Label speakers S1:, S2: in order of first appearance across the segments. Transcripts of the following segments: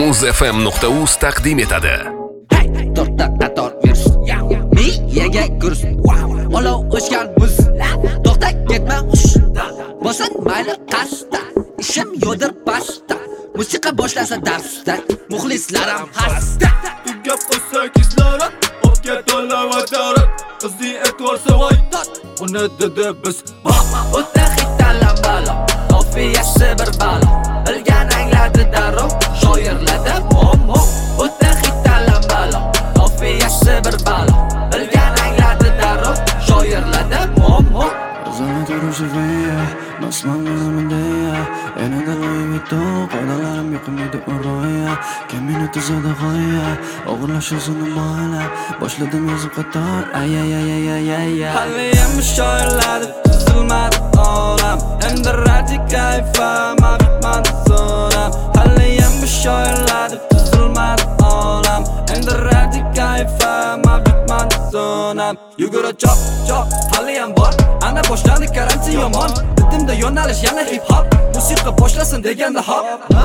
S1: muzfm.uz taqdim etadi.
S2: To'rtta qator virus, miyaga kurs, olov o'chgan buz, to'xta ketma hush, bosan mayli qashda, ishim yo'dir pasta, musiqa boshlasa darsda, muxlislarim hasta.
S3: Tugab o'ssa kislorod, o'tga to'la vajarat, qizning e'tiborsi voy, uni dedi biz
S2: O'ta xitalam balo, tofiyasi bir balo, bilgan angladi darrov, shoirlarda muammo. O'ta xitalam balo, tofiyasi bir balo, bilgan angladi darrov, shoirlarda muammo.
S4: Zona turuşuya, basman bölümündeya, eninde loyvito, qoidalarim yoqmaydi o'roya, kamini tuzadi g'oya, og'irlashuvsini boyla, boshladim yozib qator, ay ay ay ay ay ay.
S5: Haliyam shoirlar tuzilmadi olam, endi radikal fama bitmadi zo'ram. Haliyam shoirlar tuzilmadi olam, endi radikal fama bitmadi zo'ram. Yugura chop chop, haliyam bor, ana boshlandi karantin yomon. Bitimda yo'nalish yana hip hop, musiqa boshlasin deganda hop.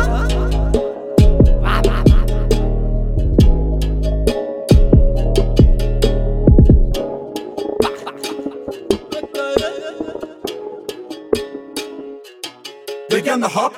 S5: Deganda hop.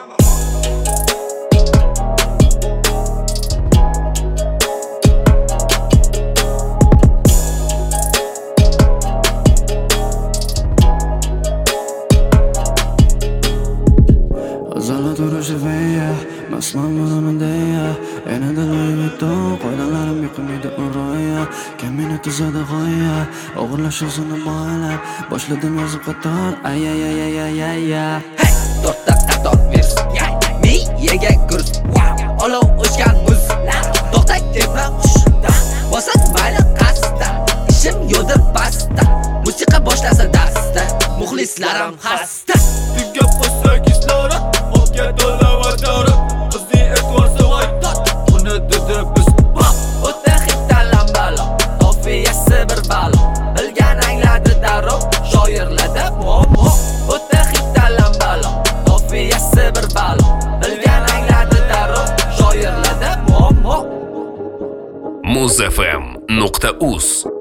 S4: Zona turuşuya, basman bölümündeya, eninde loyvito, qoidalarim yoqmaydi o'roya, kamini tuzadi g'oya, og'irlashuvsini boyla, boshladim yozib qator, ay ay ay ay ay ay ay.
S2: To'rtta qator virus, miyaga kurs, olov o'chgan buz, to'xta ketma hush, bosan mayli qasda, ishim yo'dir pasta, musiqa boshlasa darsda, muxlislarim hasta.
S3: Tugab o'ssa kislorod, o'tga to'la vajarat, qizning e'tiborsi voy, uni dedi biz
S2: O'ta xitalam balo, tofiyasi bir balo, bilgan angladi darrov, shoirlarda muammo. O'ta xitalam balo, tofiyasi bir balo, bilgan angladi darrov, shoirlarda muammo.
S1: muzfm.uz